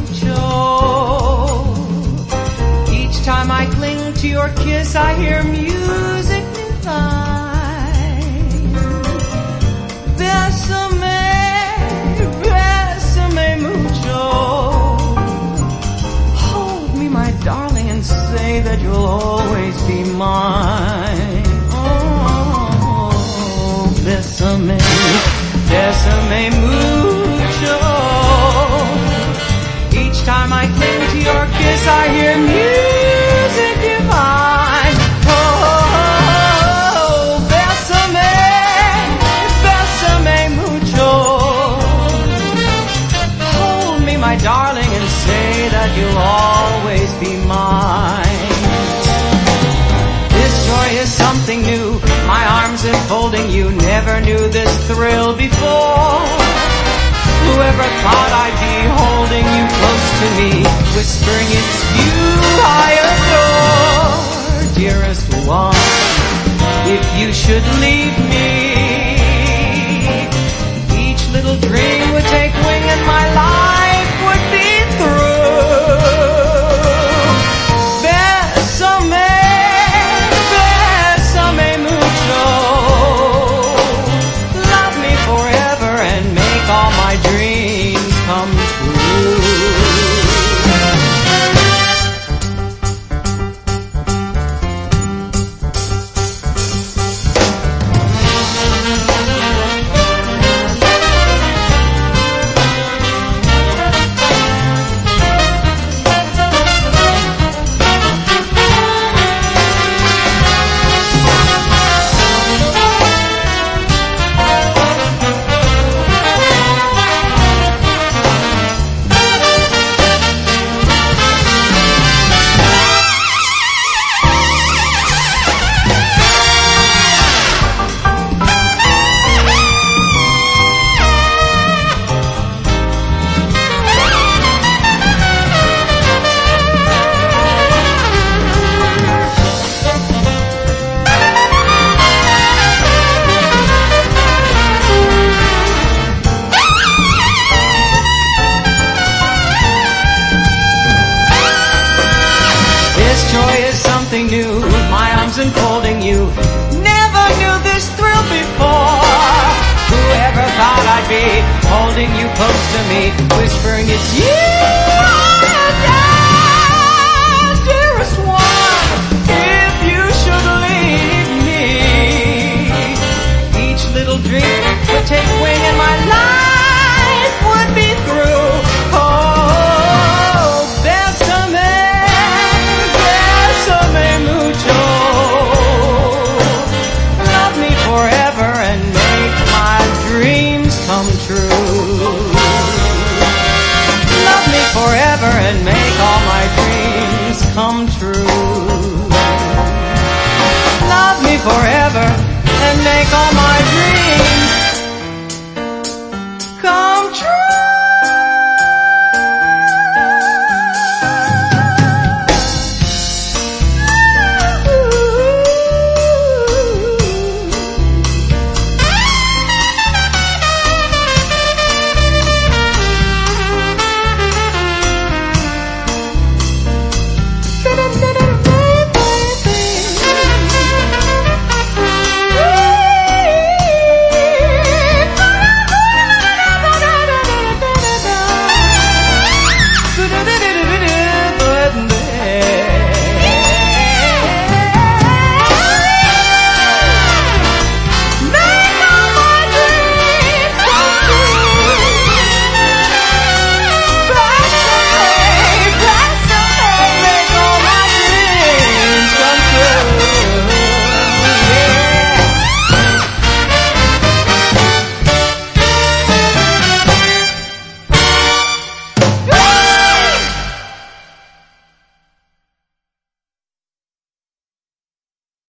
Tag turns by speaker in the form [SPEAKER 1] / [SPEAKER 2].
[SPEAKER 1] mucho. Each time I cling to your kiss, I hear music divine. Bésame, bésame mucho. Hold me, my darling, and say that you'll always be mine. Oh, bésame, bésame mucho. Each time I cling to your kiss, I hear music divine. Oh, bésame, bésame mucho. Hold me, my darling, and say that you'll always be mine. This joy is something new. My arms enfolding you, never knew this thrill before. Whoever thought I'd be holding you close to me, whispering it's you I adore. Dearest one, if you should leave me, each little dream would take wing and my life would be through. Bésame, bésame mucho. Love me forever and make all my dreams come true. New, my arms enfolding you, never knew this thrill before. Whoever thought I'd be holding you close to me, whispering it's you I adore. Dearest one, if you should leave me, each little dream would take wing and my life would be through. Oh, bésame, bésame mucho. Love me forever and make my dreams come true. Love me forever and make all my dreams come